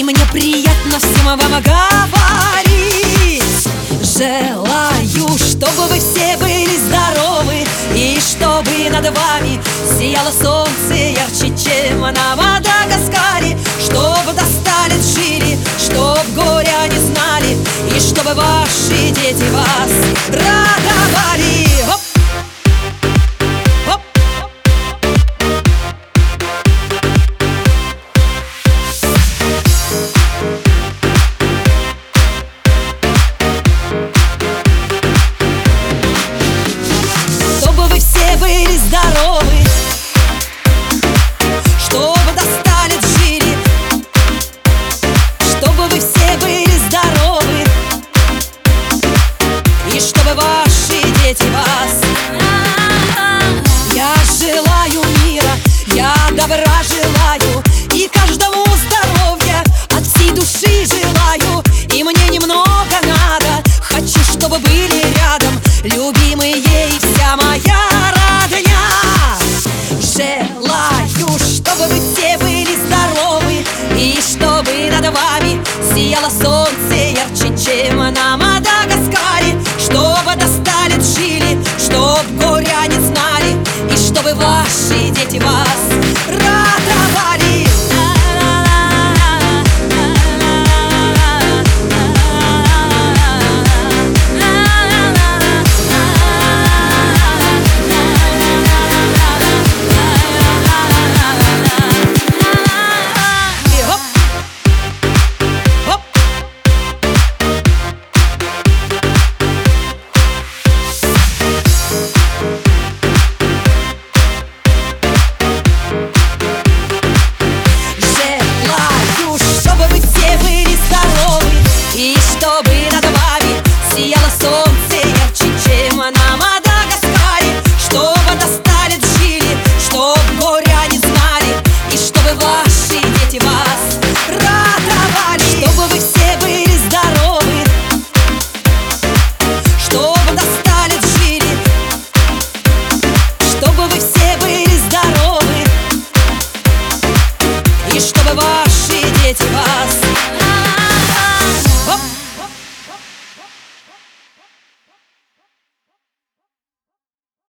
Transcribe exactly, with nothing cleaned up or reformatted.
мне приятно всем вам говорить. Желаю, чтобы вы все были здоровы, и чтобы над вами сияло солнце ярче, чем на Мадагаскаре. Чтоб до ста лет жили, чтоб горя не знали, и чтобы ваши дети вас радовали. Оп! Были здоровы, чтобы до ста лет жили, чтобы вы все были здоровы, и чтобы ваши дети вас. Я желаю мира, я добра желаю, и каждому здоровья от всей души желаю. И мне немного надо, хочу, чтобы были рядом любимые и вся моя родня. Желаю, чтобы вы все были здоровы, и чтобы над вами сияло солнце ярче, чем на